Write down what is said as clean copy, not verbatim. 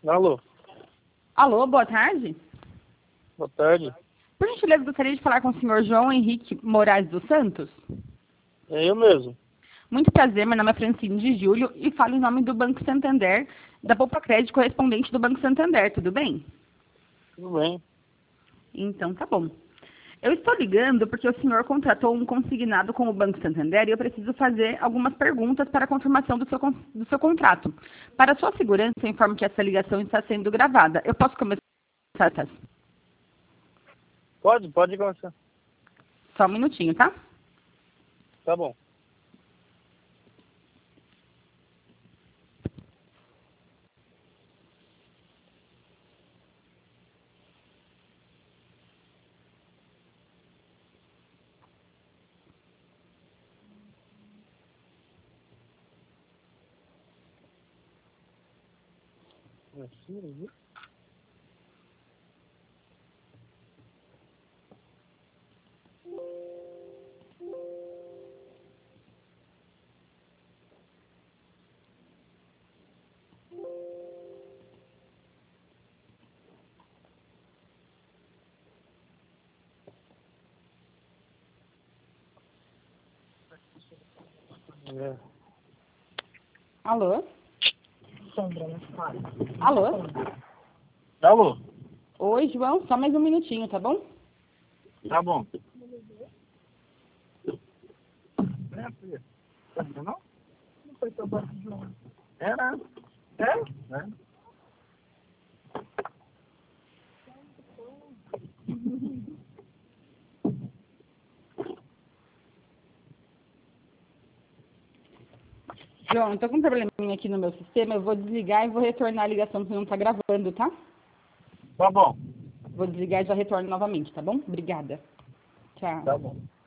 Alô, Alô, boa tarde. boa tarde. Por gentileza, gostaria de falar com o senhor João Henrique Moraes dos Santos. É eu mesmo. Muito prazer, meu nome é Francine de Júlio e falo em nome do Banco Santander, da Poupa Crédito correspondente do Banco Santander, tudo bem? Tudo bem. Então tá bom. Eu estou ligando porque o senhor contratou um consignado com o Banco Santander e eu preciso fazer algumas perguntas para a confirmação do seu contrato. Para sua segurança, eu informo que essa ligação está sendo gravada. Eu posso começar? Pode começar. Só um minutinho, tá? Tá bom. É. Alô? Alô? Alô, Oi, João, só mais um minutinho, tá bom? tá bom. É, filha. Não? Não foi teu banco de ouro. Era? É? João, tô com um probleminha aqui no meu sistema, eu vou desligar e vou retornar a ligação, porque não tá gravando, tá? Tá bom. Vou desligar e já retorno novamente, tá bom? Obrigada. Tchau. Tá bom.